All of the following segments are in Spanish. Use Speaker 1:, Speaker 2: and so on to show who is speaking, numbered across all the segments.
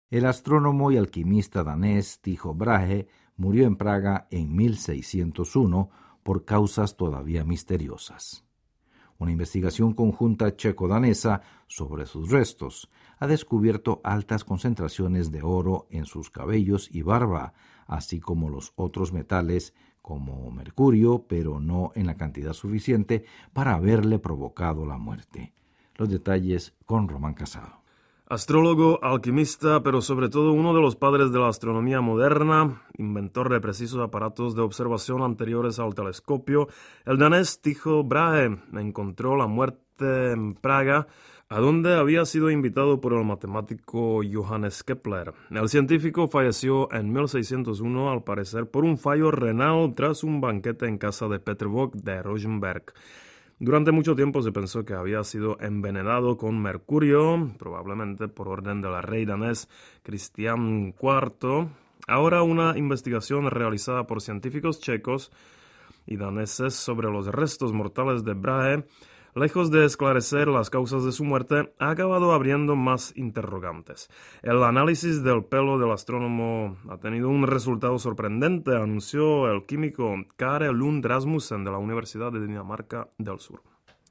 Speaker 1: El astrónomo y alquimista danés Tycho Brahe murió en Praga en 1601 por causas todavía misteriosas. Una investigación conjunta checo-danesa sobre sus restos ha descubierto altas concentraciones de oro en sus cabellos y barba, así como los otros metales como mercurio, pero no en la cantidad suficiente para haberle provocado la muerte. Los detalles con Román Casado.
Speaker 2: Astrólogo, alquimista, pero sobre todo uno de los padres de la astronomía moderna, inventor de precisos aparatos de observación anteriores al telescopio, el danés Tycho Brahe encontró la muerte en Praga, a donde había sido invitado por el matemático Johannes Kepler. El científico falleció en 1601, al parecer por un fallo renal tras un banquete en casa de Peter Vogt de Rosenberg. Durante mucho tiempo se pensó que había sido envenenado con mercurio, probablemente por orden del rey danés Cristián IV. Ahora una investigación realizada por científicos checos y daneses sobre los restos mortales de Brahe, lejos de esclarecer las causas de su muerte, ha acabado abriendo más interrogantes. El análisis del pelo del astrónomo ha tenido un resultado sorprendente, anunció el químico Kare Lund Rasmussen de la Universidad de Dinamarca del Sur.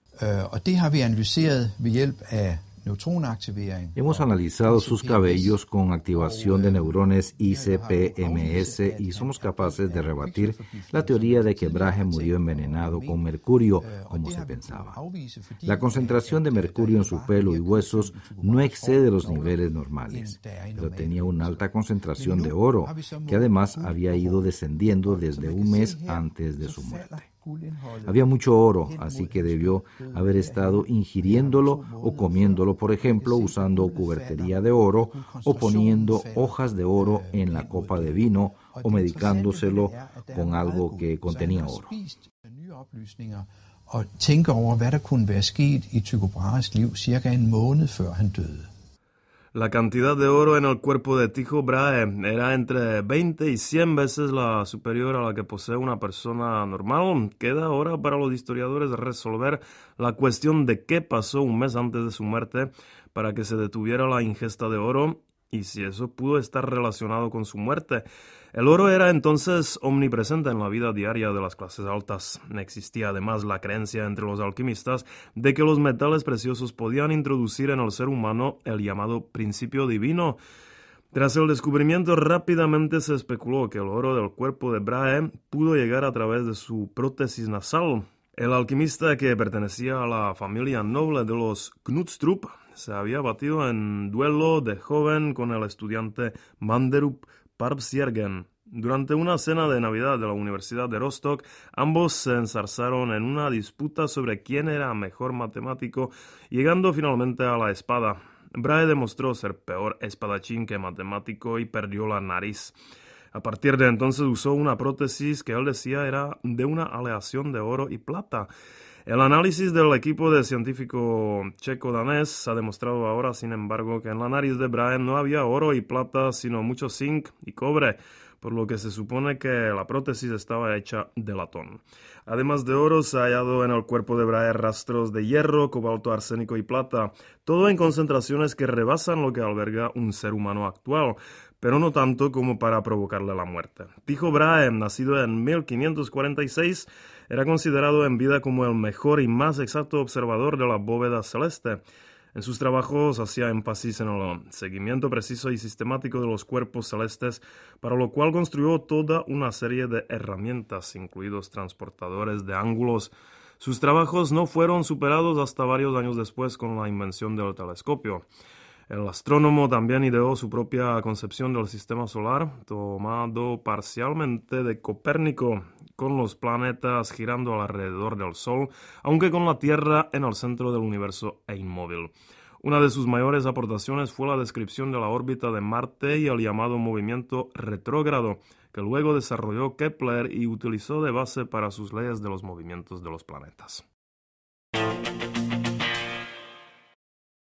Speaker 1: Hemos analizado sus cabellos con activación de neurones ICP-MS y somos capaces de rebatir la teoría de que Brahe murió envenenado con mercurio, como se pensaba. La concentración de mercurio en su pelo y huesos no excede los niveles normales, pero tenía una alta concentración de oro, que además había ido descendiendo desde un mes antes de su muerte. Había mucho oro, así que debió haber estado ingiriéndolo o comiéndolo, por ejemplo, usando cubertería de oro o poniendo hojas de oro en la copa de vino o medicándoselo con algo que contenía oro.
Speaker 2: La cantidad de oro en el cuerpo de Tycho Brahe era entre 20 y 100 veces la superior a la que posee una persona normal. Queda ahora para los historiadores resolver la cuestión de qué pasó un mes antes de su muerte para que se detuviera la ingesta de oro y si eso pudo estar relacionado con su muerte. El oro era entonces omnipresente en la vida diaria de las clases altas. Existía además la creencia entre los alquimistas de que los metales preciosos podían introducir en el ser humano el llamado principio divino. Tras el descubrimiento, rápidamente se especuló que el oro del cuerpo de Brahe pudo llegar a través de su prótesis nasal. El alquimista, que pertenecía a la familia noble de los Knudstrup, se había batido en duelo de joven con el estudiante Manderup Parpsjärgen. Durante una cena de Navidad de la Universidad de Rostock, ambos se enzarzaron en una disputa sobre quién era mejor matemático, llegando finalmente a la espada. Brahe demostró ser peor espadachín que matemático y perdió la nariz. A partir de entonces usó una prótesis que él decía era de una aleación de oro y plata. El análisis del equipo de científico checo-danés ha demostrado ahora, sin embargo, que en la nariz de Brahe no había oro y plata, sino mucho zinc y cobre, por lo que se supone que la prótesis estaba hecha de latón. Además de oro, se ha hallado en el cuerpo de Brahe rastros de hierro, cobalto, arsénico y plata, todo en concentraciones que rebasan lo que alberga un ser humano actual, pero no tanto como para provocarle la muerte. Tycho Brahe, nacido en 1546, era considerado en vida como el mejor y más exacto observador de la bóveda celeste. En sus trabajos hacía énfasis en el seguimiento preciso y sistemático de los cuerpos celestes, para lo cual construyó toda una serie de herramientas, incluidos transportadores de ángulos. Sus trabajos no fueron superados hasta varios años después con la invención del telescopio. El astrónomo también ideó su propia concepción del sistema solar, tomado parcialmente de Copérnico, con los planetas girando alrededor del Sol, aunque con la Tierra en el centro del universo e inmóvil. Una de sus mayores aportaciones fue la descripción de la órbita de Marte y el llamado movimiento retrógrado, que luego desarrolló Kepler y utilizó de base para sus leyes de los movimientos de los planetas.